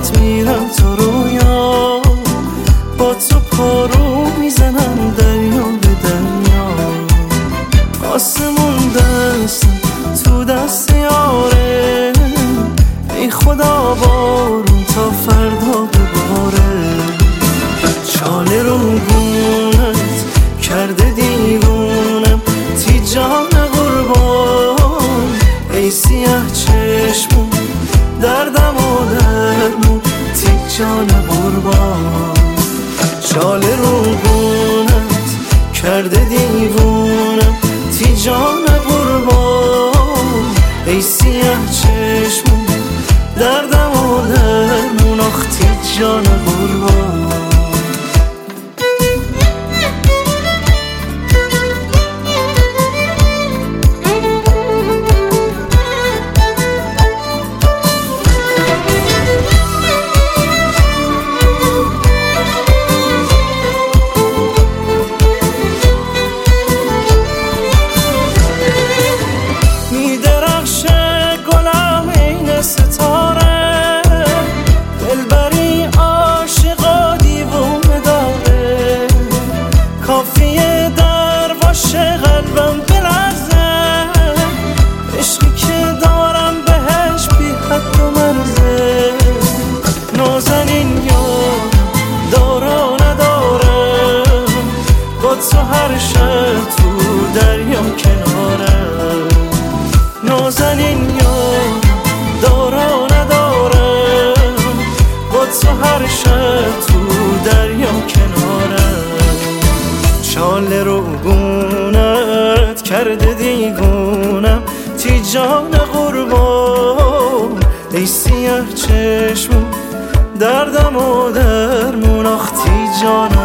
باهات میرم تو رویا، با تو پارو میزنم دریا به دریا. آسمون دست تو دست یاره، ای خدا بارون تا فردا بباره. چاله رو گونت کرده دیوونم، تی جان قربان ای سیاه چشمون، دردم و درمون تی جان قربان. چاله رو گونت کرده دیوونم، تی جان قربان ای سیاه چشمون، دردم و درمون آخ تی جان قربان. ستاره دلبری عاشقا دیوونه داره، کافیه در باشه قلبم بلرزه. عشقی که دارم بهش بی حد و مرزه. نازنین یارم دارا ندارم، با تو هر شب تو دریام کنارم. نازنین یارم دارا ندارم، با تو هر شب تو دریا کنارم. چاله رو گونت کرده دیوونم، تی جان قربان ای سیاه چشمون، دردم و درمون آخ تی جان